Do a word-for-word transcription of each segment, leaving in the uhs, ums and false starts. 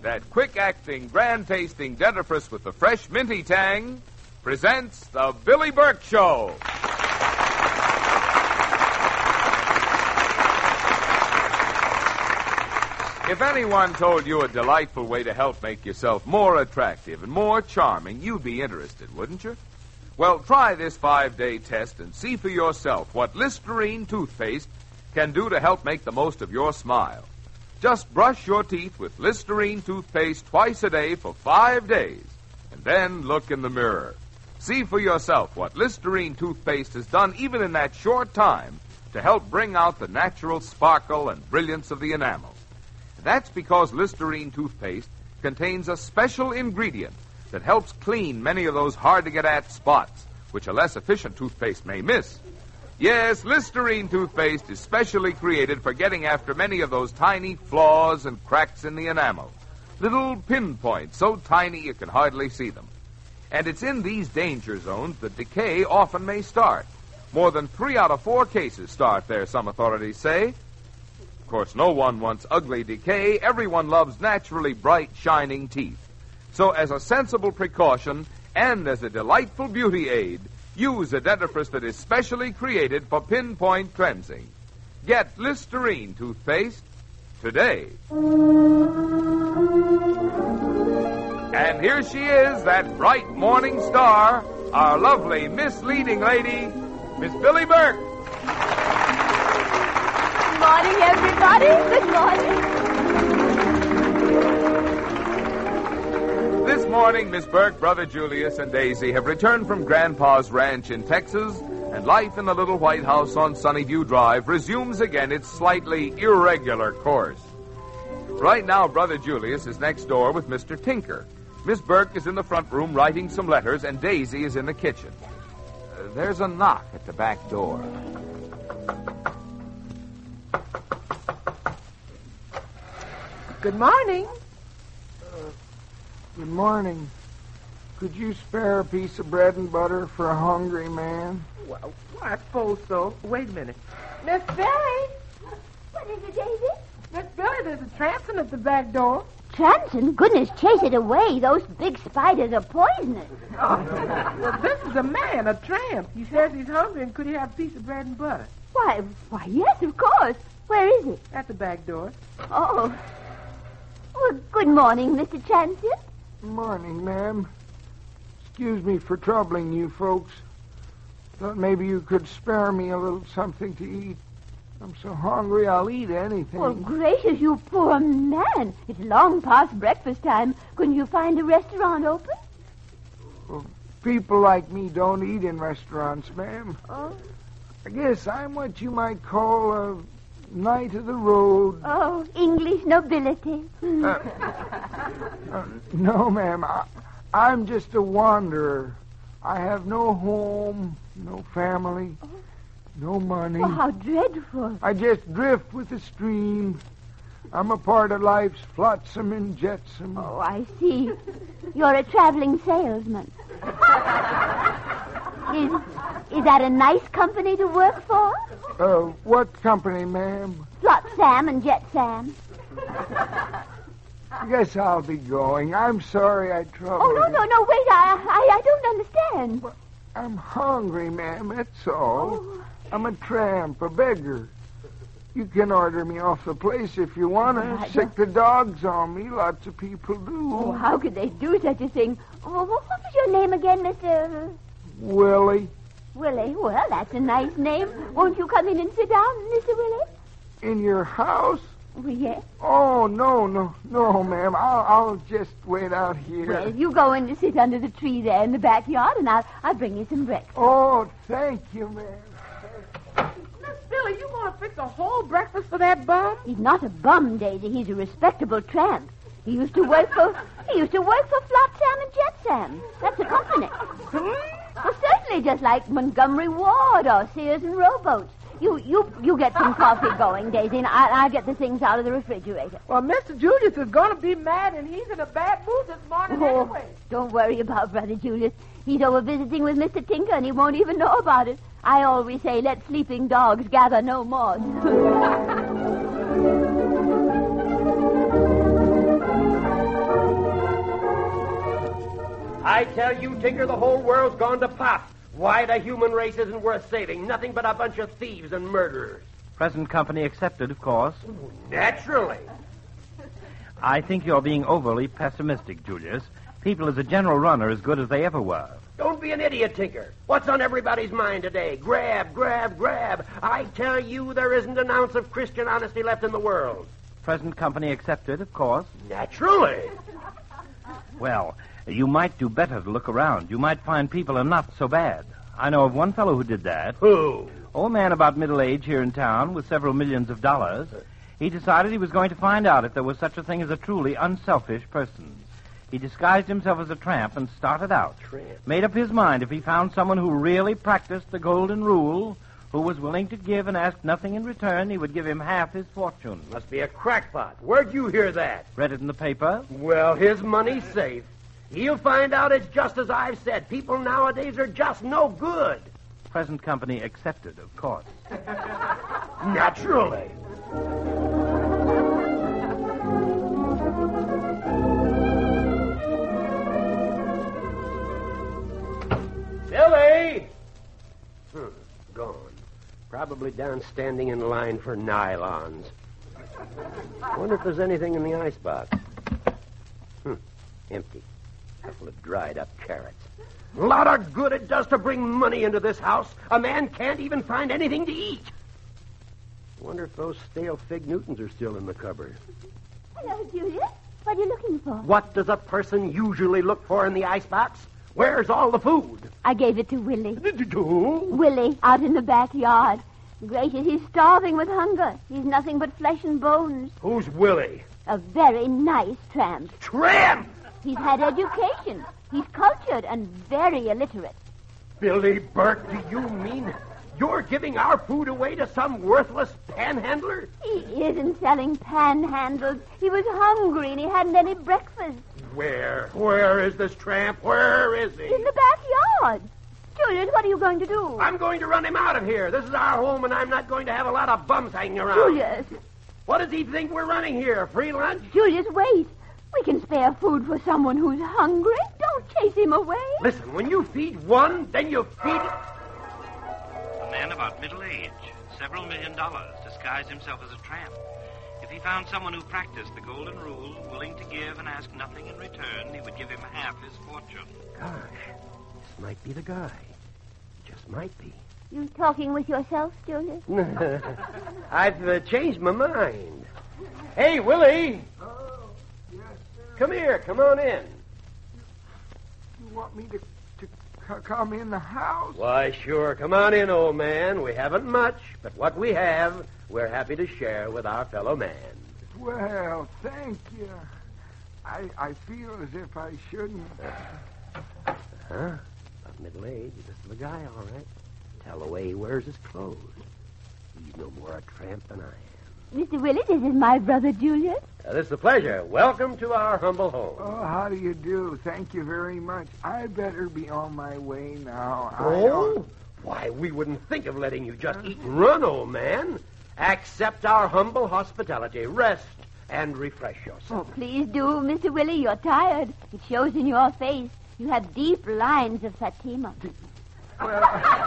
that quick-acting, grand-tasting dentifrice with the fresh minty tang presents The Billy Burke Show. If anyone told you a delightful way to help make yourself more attractive and more charming, you'd be interested, wouldn't you? Well, try this five-day test and see for yourself what Listerine toothpaste can do to help make the most of your smile. Just brush your teeth with Listerine toothpaste twice a day for five days, and then look in the mirror. See for yourself what Listerine toothpaste has done even in that short time to help bring out the natural sparkle and brilliance of the enamel. That's because Listerine toothpaste contains a special ingredient that helps clean many of those hard-to-get-at spots, which a less efficient toothpaste may miss. Yes, Listerine toothpaste is specially created for getting after many of those tiny flaws and cracks in the enamel. Little pinpoints, so tiny you can hardly see them. And it's in these danger zones that decay often may start. More than three out of four cases start there, some authorities say. Of course, no one wants ugly decay. Everyone loves naturally bright, shining teeth. So as a sensible precaution and as a delightful beauty aid, use a dentifrice that is specially created for pinpoint cleansing. Get Listerine toothpaste today. And here she is, that bright morning star, our lovely misleading lady, Miss Billy Burke. Good morning, everybody. Good morning. This morning, Miss Burke, Brother Julius, and Daisy have returned from Grandpa's ranch in Texas, and life in the little White House on Sunnyview Drive resumes again its slightly irregular course. Right now, Brother Julius is next door with Mister Tinker. Miss Burke is in the front room writing some letters, and Daisy is in the kitchen. Uh, there's a knock at the back door. Good morning. Uh, good morning. Could you spare a piece of bread and butter for a hungry man? Well, I suppose so. Wait a minute. Miss Billy! What is it, Daisy? Miss Billy, there's a Transom at the back door. Transom? Goodness, chase it away. Those big spiders are poisonous. Oh, well, this is a man, a tramp. He says he's hungry and could he have a piece of bread and butter? Why, why, yes, of course. Where is it? At the back door. Oh. Well, good morning, Mister Transom. Morning, ma'am. Excuse me for troubling you folks. Thought maybe you could spare me a little something to eat. I'm so hungry I'll eat anything. Oh, gracious, you poor man. It's long past breakfast time. Couldn't you find a restaurant open? Well, people like me don't eat in restaurants, ma'am. Oh? I guess I'm what you might call a knight of the road. Oh, English nobility. Uh, uh, no, ma'am. I, I'm just a wanderer. I have no home, no family, oh. no money. Oh, how dreadful. I just drift with the stream. I'm a part of life's flotsam and jetsam. Oh, I see. You're a traveling salesman. Is, is that a nice company to work for? Uh, what company, ma'am? Flot Sam and Jet Sam. I guess I'll be going. I'm sorry I troubled Oh, no, you. no, no, wait. I, I, I don't understand. I'm hungry, ma'am, that's all. Oh. I'm a tramp, a beggar. You can order me off the place if you want to. I Sick the dogs on me. Lots of people do. Oh, how could they do such a thing? Oh, what was your name again, Mister Willie. Willie? Well, that's a nice name. Won't you come in and sit down, Mister Willie? In your house? Well, yes. Oh, no, no, no, ma'am. I'll, I'll just wait out here. Well, you go in to sit under the tree there in the backyard, and I'll, I'll bring you some breakfast. Oh, thank you, ma'am. Miss Billy, you going to fix a whole breakfast for that bum? He's not a bum, Daisy. He's a respectable tramp. He used to work for he used to work for Flot Sam and Jet Sam. That's a company. Hmm? Well, certainly just like Montgomery Ward or Sears and Rowboats. You you you get some coffee going, Daisy, and I'll, I'll get the things out of the refrigerator. Well, Mister Julius is going to be mad, and he's in a bad mood this morning Oh, anyway. don't worry about Brother Julius. He's over visiting with Mister Tinker, and he won't even know about it. I always say, let sleeping dogs gather no moss. I tell you, Tinker, the whole world's gone to pot. Why, the human race isn't worth saving. Nothing but a bunch of thieves and murderers. Present company accepted, of course. Naturally. I think you're being overly pessimistic, Julius. People as a general run are as good as they ever were. Don't be an idiot, Tinker. What's on everybody's mind today? Grab, grab, grab. I tell you, there isn't an ounce of Christian honesty left in the world. Present company accepted, of course. Naturally. Well, you might do better to look around. You might find people are not so bad. I know of one fellow who did that. Who? Old man about middle age here in town with several millions of dollars. He decided he was going to find out if there was such a thing as a truly unselfish person. He disguised himself as a tramp and started out. Tramp? Made up his mind if he found someone who really practiced the golden rule, who was willing to give and ask nothing in return, he would give him half his fortune. Must be a crackpot. Where'd you hear that? Read it in the paper. Well, his money's safe. He'll find out it's just as I've said. People nowadays are just no good. Present company accepted, of course. Naturally. Billy! Hmm, gone. Probably down standing in line for nylons. Wonder if there's anything in the icebox. Hmm, empty. Couple of dried up carrots. A lot of good it does to bring money into this house. A man can't even find anything to eat. Wonder if those stale fig Newtons are still in the cupboard. Hello, Julius. What are you looking for? What does a person usually look for in the icebox? Where's all the food? I gave it to Willie. Did you do? Willie, out in the backyard. Gracious, he's starving with hunger. He's nothing but flesh and bones. Who's Willie? A very nice tramp. Tramp! He's had education. He's cultured and very illiterate. Billy Burke, do you mean you're giving our food away to some worthless panhandler? He isn't selling panhandles. He was hungry and he hadn't any breakfast. Where? Where is this tramp? Where is he? In the backyard. Julius, what are you going to do? I'm going to run him out of here. This is our home, and I'm not going to have a lot of bums hanging around. Julius. What does he think we're running here? Free lunch? Julius, wait. We can spare food for someone who's hungry. Don't chase him away. Listen, when you feed one, then you feed... A man about middle age, several million dollars, disguised himself as a tramp. If he found someone who practiced the golden rule, willing to give and ask nothing in return, he would give him half his fortune. Gosh, this might be the guy. Just might be. You talking with yourself, Julius? I've uh, changed my mind. Hey, Willie. Oh, yes, sir. Come here. Come on in. You want me to, to c- come in the house? Why, sure. Come on in, old man. We haven't much, but what we have, we're happy to share with our fellow man. Well, thank you. I, I feel as if I shouldn't. Huh? About middle age. This is the guy, all right. Tell the way he wears his clothes. He's no more a tramp than I am. Mister Willie, this is my brother Julius. Uh, this is a pleasure. Welcome to our humble home. Oh, how do you do? Thank you very much. I better be on my way now. I Oh? don't- Why, we wouldn't think of letting you just eat and run, old man. Accept our humble hospitality. Rest and refresh yourself. Oh, please do, Mister Willie. You're tired. It shows in your face. You have deep lines of Fatima. Well,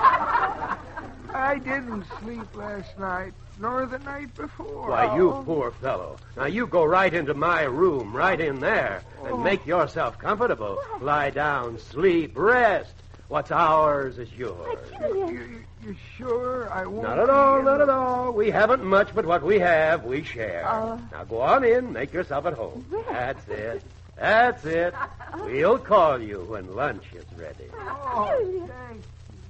I didn't sleep last night, nor the night before. Why, you poor fellow. Now, you go right into my room, right in there, and make yourself comfortable. Lie down, sleep, rest. What's ours is yours. Julius. You, you, you sure I won't? Not at all, be not in at all. We haven't much, but what we have, we share. Oh. Now, go on in, make yourself at home. That's it. That's it. We'll call you when lunch is ready. Oh, Julius. thanks.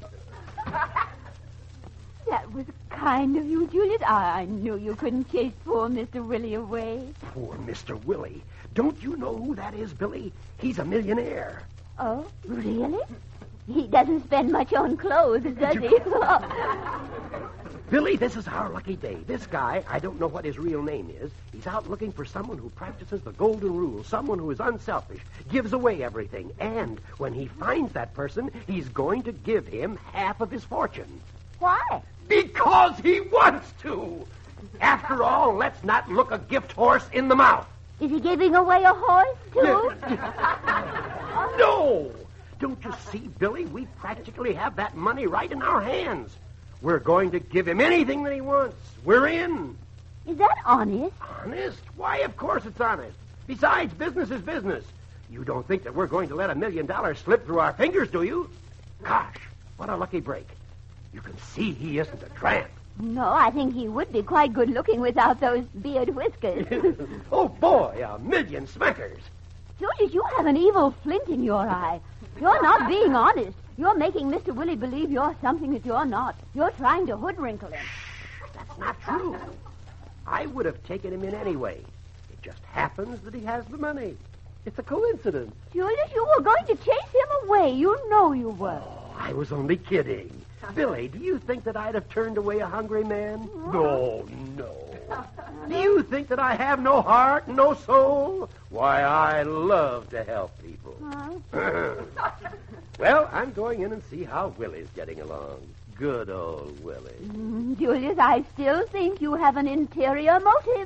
That was kind of you, Julius. I, I knew you couldn't chase poor Mister Willie away. Poor Mister Willie. Don't you know who that is, Billy? He's a millionaire. Oh, really? He doesn't spend much on clothes, does he? Billy, this is our lucky day. This guy, I don't know what his real name is, he's out looking for someone who practices the golden rule, someone who is unselfish, gives away everything, and when he finds that person, he's going to give him half of his fortune. Why? Because he wants to! After all, let's not look a gift horse in the mouth. Is he giving away a horse, too? No! Don't you see, Billy? We practically have that money right in our hands. We're going to give him anything that he wants. We're in. Is that honest? Honest? Why, of course it's honest. Besides, business is business. You don't think that we're going to let a million dollars slip through our fingers, do you? Gosh, what a lucky break. You can see he isn't a tramp. No, I think he would be quite good looking without those beard whiskers. Oh, boy, a million smackers. Julius, you have an evil flint in your eye. You're not being honest. You're making Mister Willie believe you're something that you're not. You're trying to hoodwinkle him. That's not true. I would have taken him in anyway. It just happens that he has the money. It's a coincidence. Julius, you were going to chase him away. You know you were. Oh, I was only kidding. Billy, do you think that I'd have turned away a hungry man? No, no. Do you think that I have no heart, no soul? Why, I love to help people. Huh? Well, I'm going in and see how Willie's getting along. Good old Willie. Mm, Julius, I still think you have an interior motive.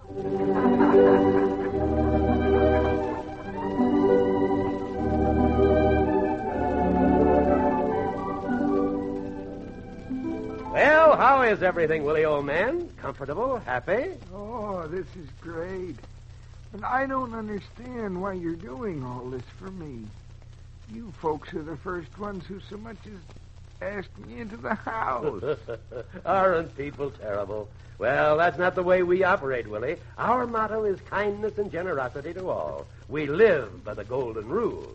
Well, how is everything, Willie, old man? Comfortable? Happy? Oh, this is great. And I don't understand why you're doing all this for me. You folks are the first ones who so much as asked me into the house. Aren't people terrible? Well, that's not the way we operate, Willie. Our motto is kindness and generosity to all. We live by the golden rule.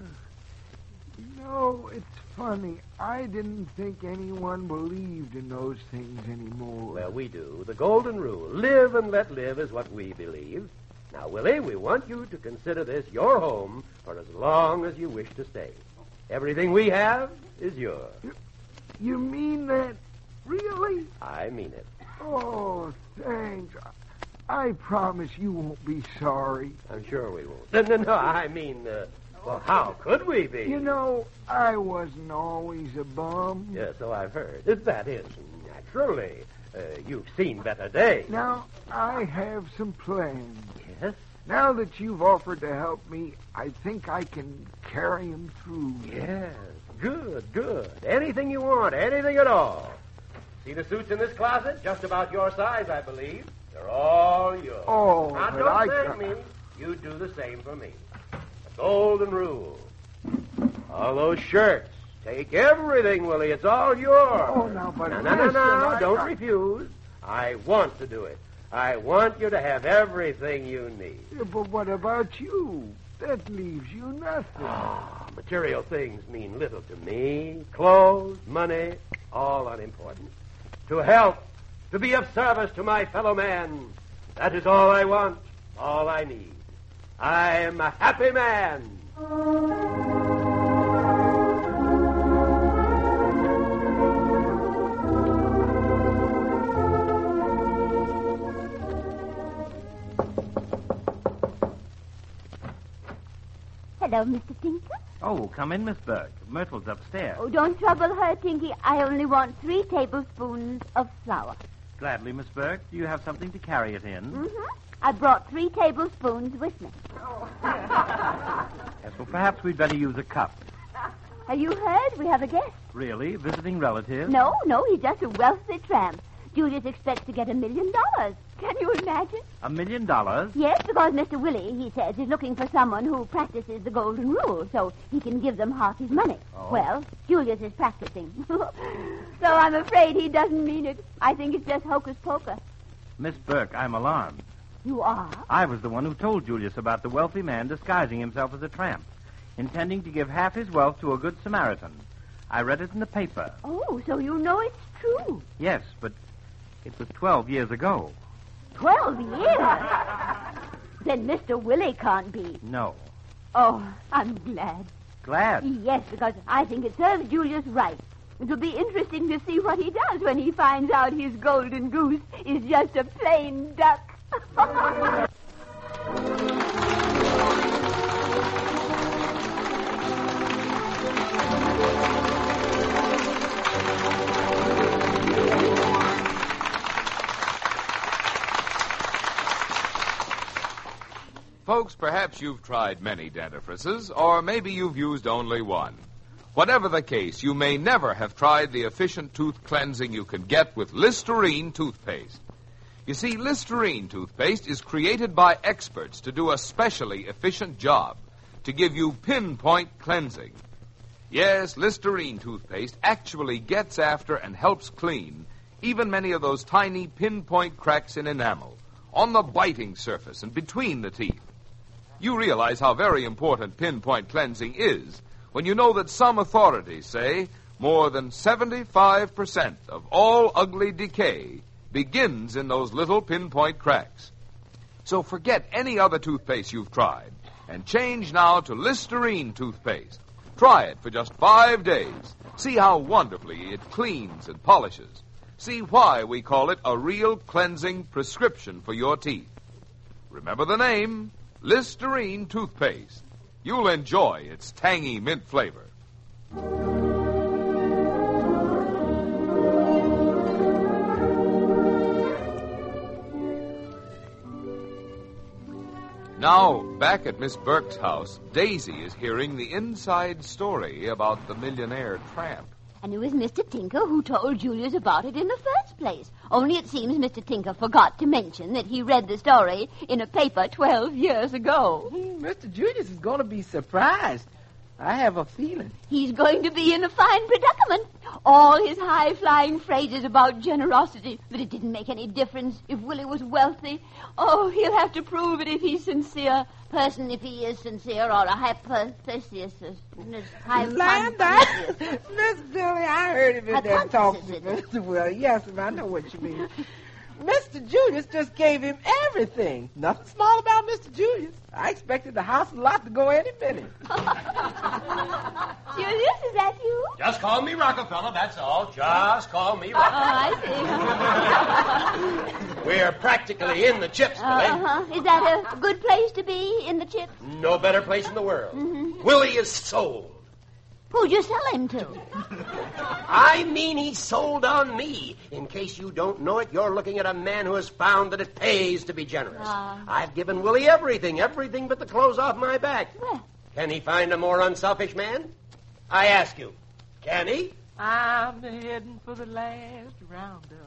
Uh, you know, it's funny. I didn't think anyone believed in those things anymore. Well, we do. The golden rule. Live and let live is what we believe. Now, Willie, we want you to consider this your home for as long as you wish to stay. Everything we have is yours. You, you mean that? Really? I mean it. Oh, thanks. I promise you won't be sorry. I'm sure we won't. No, no, no. I mean, uh, well, how could we be? You know, I wasn't always a bum. Yeah, so I've heard. That is, naturally. Uh, you've seen better days. Now, I have some plans. Yes? Now that you've offered to help me, I think I can carry him through. Yes. Good, good. Anything you want, anything at all. See the suits in this closet? Just about your size, I believe. They're all yours. Oh, now, but don't I thank ca- me. You do the same for me. The golden rule. All those shirts. Take everything, Willie. It's all yours. Oh, now, but No, no, no, listen, no. I- Don't I- refuse. I want to do it. I want you to have everything you need. Yeah, but what about you? That leaves you nothing. Ah, material things mean little to me. Clothes, money, all unimportant. To help, to be of service to my fellow man. That is all I want, all I need. I am a happy man. Hello, Mister Tinker. Oh, come in, Miss Burke. Myrtle's upstairs. Oh, don't trouble her, Tinky. I only want three tablespoons of flour. Gladly, Miss Burke. Do you have something to carry it in? Mm-hmm. I brought three tablespoons with me. Yes, well, perhaps we'd better use a cup. Have you heard? We have a guest. Really? Visiting relatives? No, no, he's just a wealthy tramp. Julius expects to get a million dollars. Can you imagine? A million dollars? Yes, because Mister Willie, he says, is looking for someone who practices the golden rule so he can give them half his money. Oh. Well, Julius is practicing. So I'm afraid he doesn't mean it. I think it's just hocus pocus. Miss Burke, I'm alarmed. You are? I was the one who told Julius about the wealthy man disguising himself as a tramp, intending to give half his wealth to a good Samaritan. I read it in the paper. Oh, so you know it's true. Yes, but it was twelve years ago. Twelve years? Then Mister Willie can't be. No. Oh, I'm glad. Glad? Yes, because I think it serves Julius right. It will be interesting to see what he does when he finds out his golden goose is just a plain duck. folks, perhaps you've tried many dentifrices, or maybe you've used only one. Whatever the case, you may never have tried the efficient tooth cleansing you can get with Listerine toothpaste. You see, Listerine toothpaste is created by experts to do a specially efficient job, to give you pinpoint cleansing. Yes, Listerine toothpaste actually gets after and helps clean even many of those tiny pinpoint cracks in enamel, on the biting surface and between the teeth. You realize how very important pinpoint cleansing is when you know that some authorities say more than seventy-five percent of all ugly decay begins in those little pinpoint cracks. So forget any other toothpaste you've tried and change now to Listerine toothpaste. Try it for just five days. See how wonderfully it cleans and polishes. See why we call it a real cleansing prescription for your teeth. Remember the name, Listerine toothpaste. You'll enjoy its tangy mint flavor. Now, back at Miss Burke's house, Daisy is hearing the inside story about the millionaire tramp. And it was Mister Tinker who told Julius about it in the first place. Only it seems Mister Tinker forgot to mention that he read the story in a paper twelve years ago. Hmm, Mister Julius is going to be surprised. I have a feeling. He's going to be in a fine predicament. All his high-flying phrases about generosity, but it didn't make any difference if Willie was wealthy. Oh, he'll have to prove it if he's sincere. Person, if he is sincere, or a hypothesis. Land that. Miss Billy, I heard him in there talking to Mister Will. Yes, I know what you mean. Mister Julius just gave him everything. Nothing small about Mister Julius. I expected the house and lot to go any minute. Julius, is that you? Just call me Rockefeller, that's all. Just call me Rockefeller. Oh, I see. We're practically in the chips, Billy. Uh-huh. Is that a good place to be, in the chips? No better place in the world. Mm-hmm. Willie is sold. Who'd you sell him to? I mean he's sold on me. In case you don't know it, you're looking at a man who has found that it pays to be generous. Uh. I've given Willie everything, everything but the clothes off my back. Well. Can he find a more unselfish man? I ask you, can he? I'm heading for the last roundup.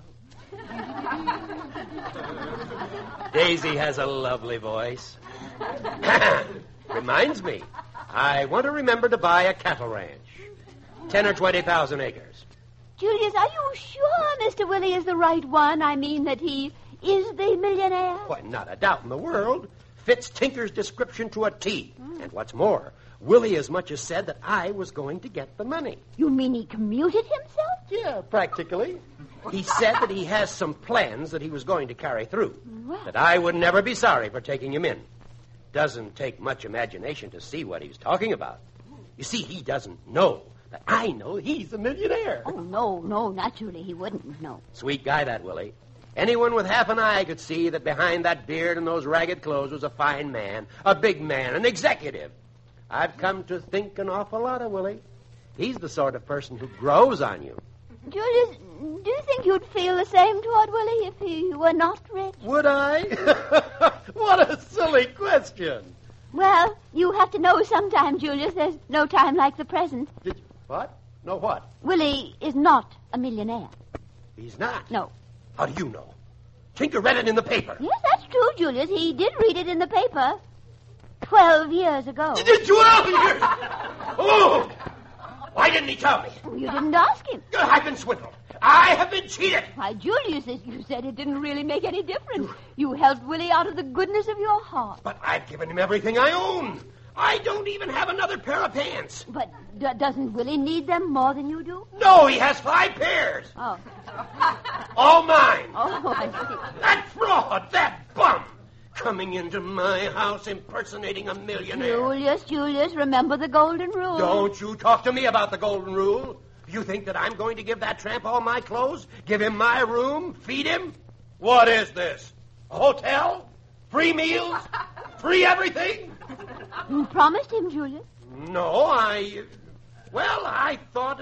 Daisy has a lovely voice. Reminds me, I want to remember to buy a cattle ranch. Ten or twenty thousand acres. Julius, are you sure Mister Willie is the right one? I mean that he is the millionaire? Why, not a doubt in the world. Fits Tinker's description to a T. Mm. And what's more, Willie as much as said that I was going to get the money. You mean he commuted himself? Yeah, practically. He said that he has some plans that he was going to carry through. Well. That I would never be sorry for taking him in. Doesn't take much imagination to see what he's talking about. You see, he doesn't know that I know he's a millionaire. Oh, no, no, naturally he wouldn't, no. Sweet guy, that Willie. Anyone with half an eye could see that behind that beard and those ragged clothes was a fine man, a big man, an executive. I've come to think an awful lot of Willie. He's the sort of person who grows on you. Julius, do you think you'd feel the same toward Willie if he were not rich? Would I? What a silly question. Well, you have to know sometime, Julius. There's no time like the present. Did you, what? No what? Willie is not a millionaire. He's not? No. How do you know? Tinker read it in the paper. Yes, that's true, Julius. He did read it in the paper twelve years ago. Twelve years? Oh! Why didn't he tell me? You didn't ask him. I've been swindled. I have been cheated. Why, Julius, you said it didn't really make any difference. You helped Willie out of the goodness of your heart. But I've given him everything I own. I don't even have another pair of pants. But d- doesn't Willie need them more than you do? No, he has five pairs. Oh. All mine. Oh, I see. That fraud, that bum, coming into my house impersonating a millionaire. Julius, Julius, remember the golden rule. Don't you talk to me about the golden rule. You think that I'm going to give that tramp all my clothes? Give him my room? Feed him? What is this? A hotel? Free meals? Free everything? You promised him, Julius. No, I... Well, I thought...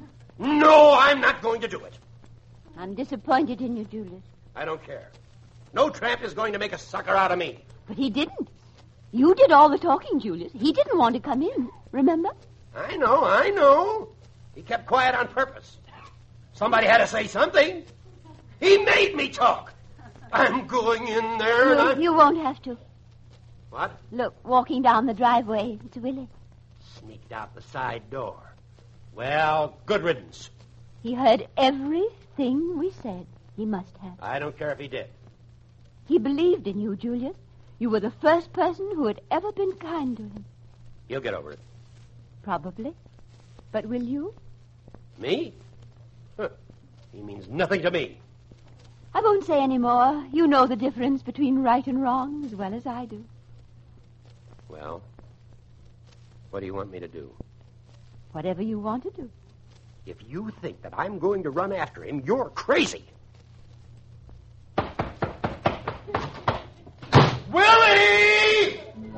No, I'm not going to do it. I'm disappointed in you, Julius. I don't care. No tramp is going to make a sucker out of me. But he didn't. You did all the talking, Julius. He didn't want to come in, remember? I know, I know. He kept quiet on purpose. Somebody had to say something. He made me talk. I'm going in there You, and I'm... you won't have to. What? Look, walking down the driveway. It's Willie. Sneaked out the side door. Well, good riddance. He heard everything we said. He must have. I don't care if he did. He believed in you, Julius. You were the first person who had ever been kind to him. He'll get over it. Probably. But will you? Me? Huh. He means nothing to me. I won't say any more. You know the difference between right and wrong as well as I do. Well, what do you want me to do? Whatever you want to do. If you think that I'm going to run after him, you're crazy. Willie!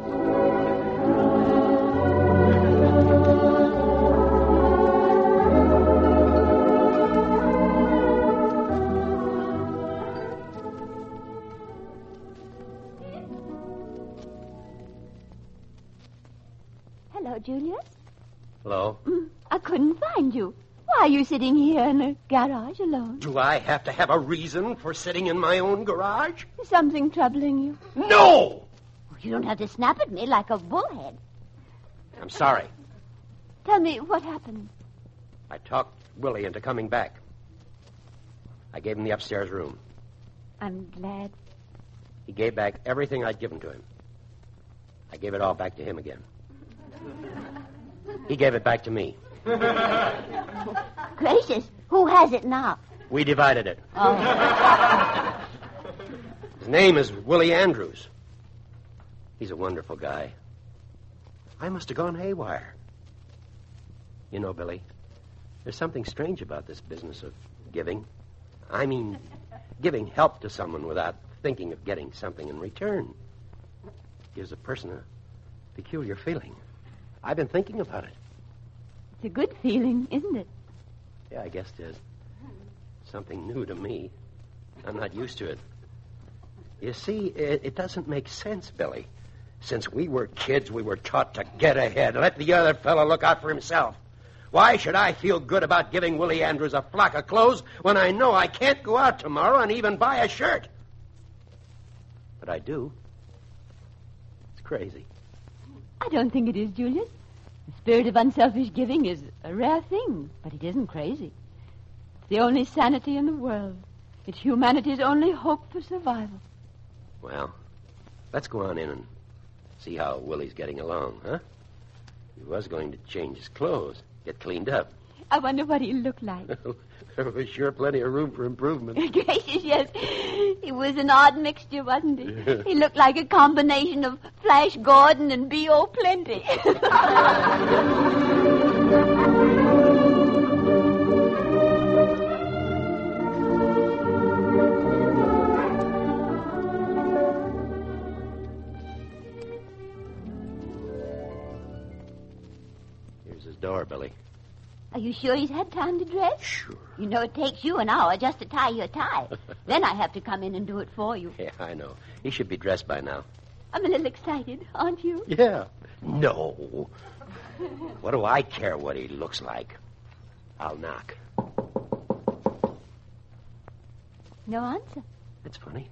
Hello, Julius. Hello? Mm, I couldn't find you. Why are you sitting here in the garage alone? Do I have to have a reason for sitting in my own garage? Is something troubling you? No! You don't have to snap at me like a bullhead. I'm sorry. Tell me what happened. I talked Willie into coming back. I gave him the upstairs room. I'm glad. He gave back everything I'd given to him. I gave it all back to him again. He gave it back to me. Gracious, who has it now? We divided it. Oh. His name is Willie Andrews. He's a wonderful guy. I must have gone haywire. You know, Billy, there's something strange about this business of giving. I mean, giving help to someone without thinking of getting something in return. Gives a person a peculiar feeling. I've been thinking about it. It's a good feeling, isn't it? Yeah, I guess it is. Something new to me. I'm not used to it. You see, it, it doesn't make sense, Billy. Since we were kids, we were taught to get ahead, let the other fellow look out for himself. Why should I feel good about giving Willie Andrews a flock of clothes when I know I can't go out tomorrow and even buy a shirt? But I do. It's crazy. I don't think it is, Julius. The spirit of unselfish giving is a rare thing, but it isn't crazy. It's the only sanity in the world. It's humanity's only hope for survival. Well, let's go on in and see how Willie's getting along, huh? He was going to change his clothes, get cleaned up. I wonder what he'll look like. There was sure plenty of room for improvement. Gracious, yes. He was an odd mixture, wasn't he? He looked like a combination of Flash Gordon and B O Plenty. Here's his door, Billy. Are you sure he's had time to dress? Sure. You know it takes you an hour just to tie your tie. Then I have to come in and do it for you. Yeah, I know. He should be dressed by now. I'm a little excited, aren't you? Yeah. No. What do I care what he looks like? I'll knock. No answer. That's funny.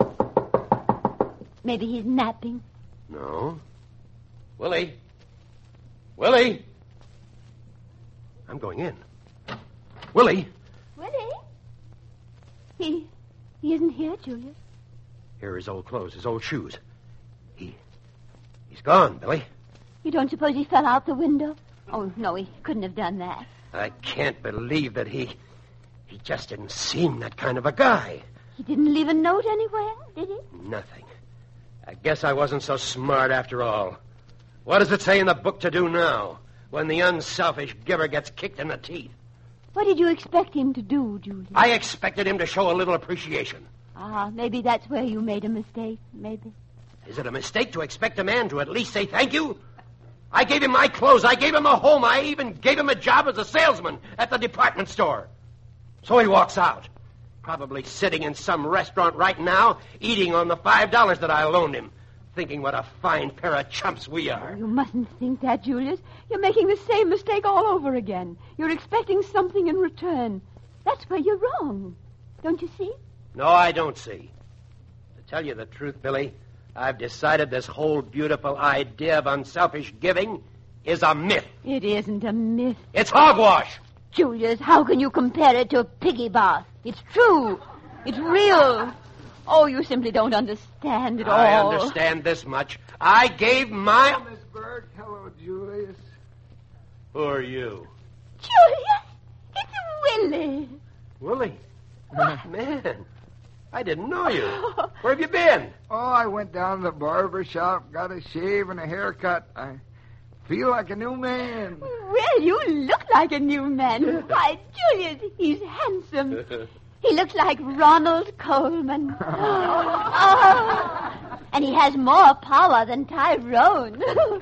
Maybe he's napping. No. Willie. Willie. I'm going in. Willie. Willie? He, he isn't here, Julius. Here are his old clothes, his old shoes. He, he's gone, Billy. You don't suppose he fell out the window? Oh, no, he couldn't have done that. I can't believe that he, he just didn't seem that kind of a guy. He didn't leave a note anywhere, did he? Nothing. I guess I wasn't so smart after all. What does it say in the book to do now, when the unselfish giver gets kicked in the teeth? What did you expect him to do, Julius? I expected him to show a little appreciation. Ah, maybe that's where you made a mistake. Maybe. Is it a mistake to expect a man to at least say thank you? I gave him my clothes. I gave him a home. I even gave him a job as a salesman at the department store. So he walks out, probably sitting in some restaurant right now, eating on the five dollars that I loaned him. thinking what a fine pair of chumps we are. You mustn't think that, Julius. You're making the same mistake all over again. You're expecting something in return. That's where you're wrong. Don't you see? No, I don't see. To tell you the truth, Billy, I've decided this whole beautiful idea of unselfish giving is a myth. It isn't a myth. It's hogwash. Julius, how can you compare it to a piggy bath? It's true. It's real. Oh, you simply don't understand it all. I understand this much. I gave my... Miss Burke. Hello, Julius. Who are you? Julius, it's Willie. Willie? Man, I didn't know you. Where have you been? Oh, I went down to the barber shop, got a shave and a haircut. I feel like a new man. Well, you look like a new man. Why, Julius, he's handsome. He looks like Ronald Coleman. Oh, and he has more power than Tyrone.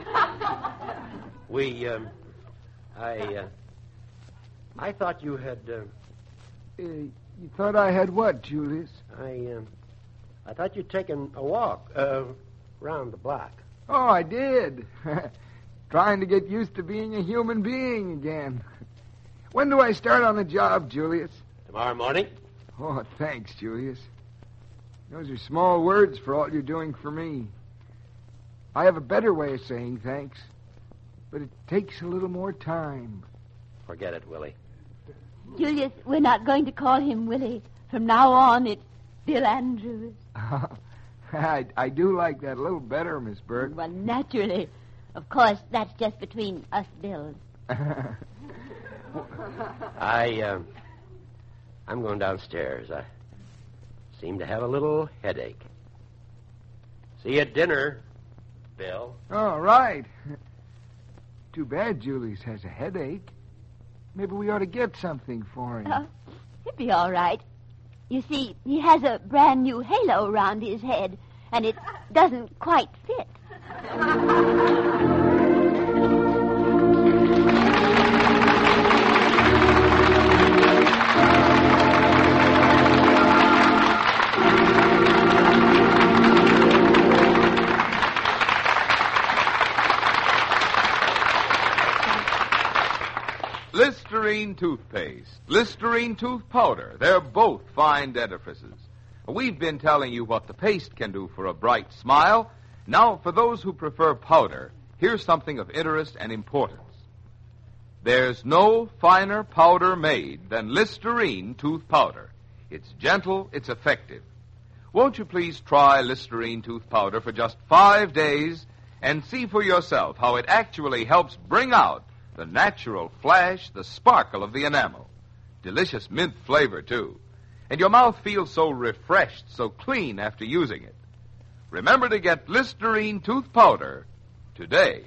we, um, I, uh, I thought you had, uh, Uh, you thought I had what, Julius? I, um, I thought you'd taken a walk, uh, round the block. Oh, I did. Trying to get used to being a human being again. When do I start on the job, Julius? Tomorrow morning. Oh, thanks, Julius. Those are small words for all you're doing for me. I have a better way of saying thanks, but it takes a little more time. Forget it, Willie. Julius, we're not going to call him Willie. From now on, it's Bill Andrews. I, I do like that a little better, Miss Burke. Well, naturally. Of course, that's just between us Bills. I, um, I'm going downstairs. I seem to have a little headache. See you at dinner, Bill. Oh, right. Too bad Julius has a headache. Maybe we ought to get something for him. Uh, he'll be all right. You see, he has a brand new halo around his head, and it doesn't quite fit. Listerine toothpaste, Listerine tooth powder. They're both fine dentifrices. We've been telling you what the paste can do for a bright smile. Now, for those who prefer powder, here's something of interest and importance. There's no finer powder made than Listerine tooth powder. It's gentle, it's effective. Won't you please try Listerine tooth powder for just five days and see for yourself how it actually helps bring out the natural flash, the sparkle of the enamel. Delicious mint flavor, too. And your mouth feels so refreshed, so clean after using it. Remember to get Listerine tooth powder today.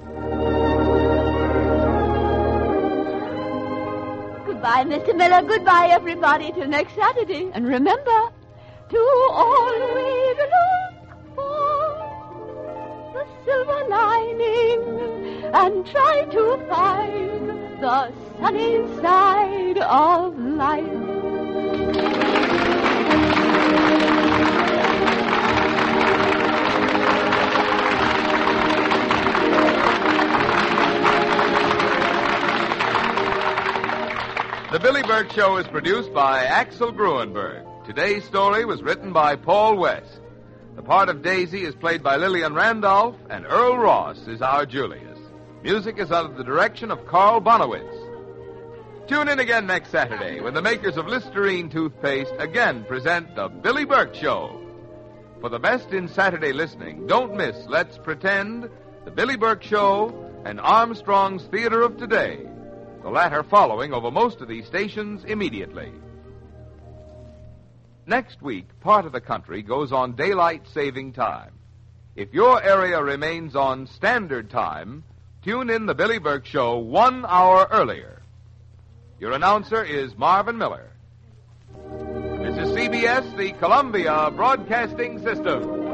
Goodbye, Mister Miller. Goodbye, everybody. Till next Saturday. And remember to always look for the silver lining and try to find the sunny side of life. The Billy Burke Show is produced by Axel Gruenberg. Today's story was written by Paul West. The part of Daisy is played by Lillian Randolph, and Earl Ross is our Julius. Music is under the direction of Carl Bonowitz. Tune in again next Saturday when the makers of Listerine toothpaste again present The Billy Burke Show. For the best in Saturday listening, don't miss Let's Pretend, The Billy Burke Show, and Armstrong's Theater of Today, the latter following over most of these stations immediately. Next week, part of the country goes on daylight saving time. If your area remains on standard time, tune in The Billy Burke Show one hour earlier. Your announcer is Marvin Miller. This is C B S, the Columbia Broadcasting System.